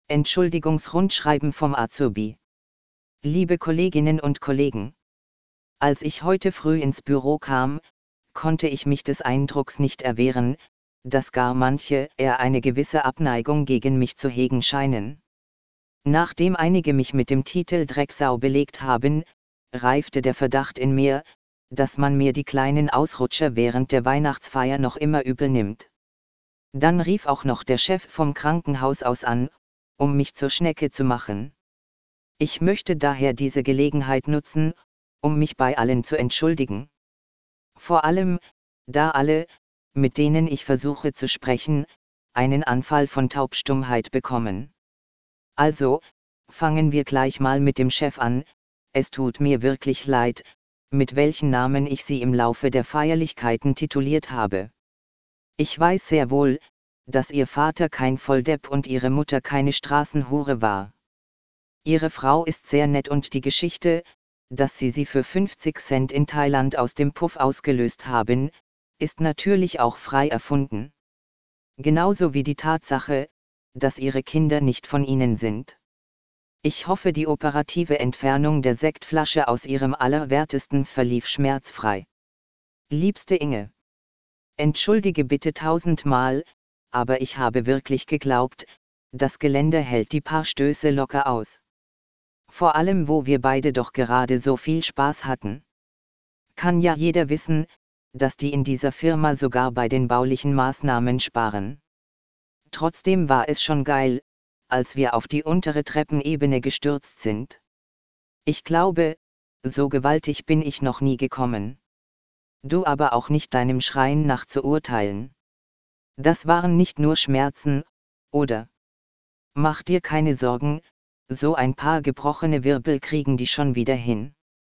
Entschuldigungsrundschreiben vom Azubi. Liebe Kolleginnen und Kollegen. Als ich heute früh ins Büro kam, konnte ich mich des Eindrucks nicht erwehren, dass gar manche eher eine gewisse Abneigung gegen mich zu hegen scheinen. Nachdem einige mich mit dem Titel Drecksau belegt haben, reifte der Verdacht in mir, dass man mir die kleinen Ausrutscher während der Weihnachtsfeier noch immer übel nimmt. Dann rief auch noch der Chef vom Krankenhaus aus an, um mich zur Schnecke zu machen. Ich möchte daher diese Gelegenheit nutzen, um mich bei allen zu entschuldigen. Vor allem, da alle, mit denen ich versuche zu sprechen, einen Anfall von Taubstummheit bekommen. Also, fangen wir gleich mal mit dem Chef an. Es tut mir wirklich leid, mit welchen Namen ich Sie im Laufe der Feierlichkeiten tituliert habe. Ich weiß sehr wohl, dass Ihr Vater kein Volldepp und Ihre Mutter keine Straßenhure war. Ihre Frau ist sehr nett und die Geschichte, dass Sie für 50 Cent in Thailand aus dem Puff ausgelöst haben, ist natürlich auch frei erfunden. Genauso wie die Tatsache, dass Ihre Kinder nicht von Ihnen sind. Ich hoffe, die operative Entfernung der Sektflasche aus Ihrem Allerwertesten verlief schmerzfrei. Liebste Inge. Entschuldige bitte 1000-mal, aber ich habe wirklich geglaubt, das Gelände hält die paar Stöße locker aus. Vor allem, wo wir beide doch gerade so viel Spaß hatten. Kann ja jeder wissen, dass die in dieser Firma sogar bei den baulichen Maßnahmen sparen. Trotzdem war es schon geil, als wir auf die untere Treppenebene gestürzt sind. Ich glaube, so gewaltig bin ich noch nie gekommen. Du aber auch nicht deinem Schreien nach zu urteilen. Das waren nicht nur Schmerzen, oder? Mach dir keine Sorgen, so ein paar gebrochene Wirbel kriegen die schon wieder hin.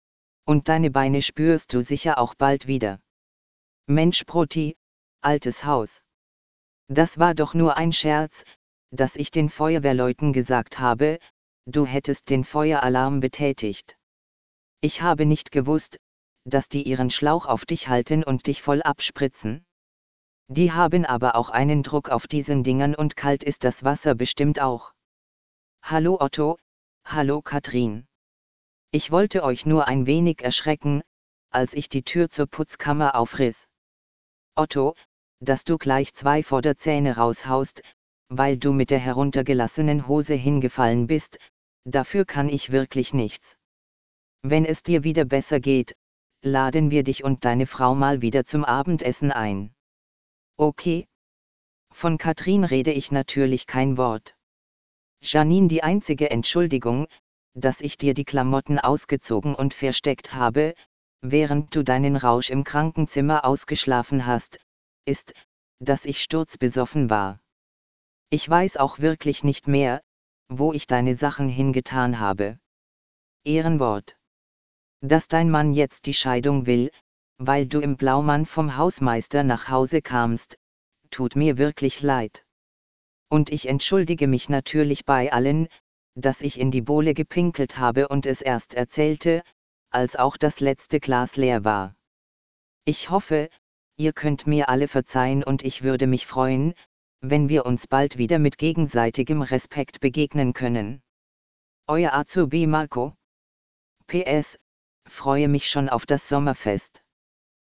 Und deine Beine spürst du sicher auch bald wieder. Mensch Proti, altes Haus. Das war doch nur ein Scherz, dass ich den Feuerwehrleuten gesagt habe, du hättest den Feueralarm betätigt. Ich habe nicht gewusst, dass die ihren Schlauch auf dich halten und dich voll abspritzen. Die haben aber auch einen Druck auf diesen Dingern und kalt ist das Wasser bestimmt auch. Hallo Otto, hallo Katrin. Ich wollte euch nur ein wenig erschrecken, als ich die Tür zur Putzkammer aufriss. Otto, dass du gleich 2 Vorderzähne raushaust, weil du mit der heruntergelassenen Hose hingefallen bist, dafür kann ich wirklich nichts. Wenn es dir wieder besser geht, laden wir dich und deine Frau mal wieder zum Abendessen ein. Okay? Von Katrin rede ich natürlich kein Wort. Janine, die einzige Entschuldigung, dass ich dir die Klamotten ausgezogen und versteckt habe, während du deinen Rausch im Krankenzimmer ausgeschlafen hast, ist, dass ich sturzbesoffen war. Ich weiß auch wirklich nicht mehr, wo ich deine Sachen hingetan habe. Ehrenwort. Dass dein Mann jetzt die Scheidung will, weil du im Blaumann vom Hausmeister nach Hause kamst, tut mir wirklich leid. Und ich entschuldige mich natürlich bei allen, dass ich in die Bowle gepinkelt habe und es erst erzählte, als auch das letzte Glas leer war. Ich hoffe, ihr könnt mir alle verzeihen und ich würde mich freuen, wenn wir uns bald wieder mit gegenseitigem Respekt begegnen können. Euer Azubi Marco. PS, freue mich schon auf das Sommerfest.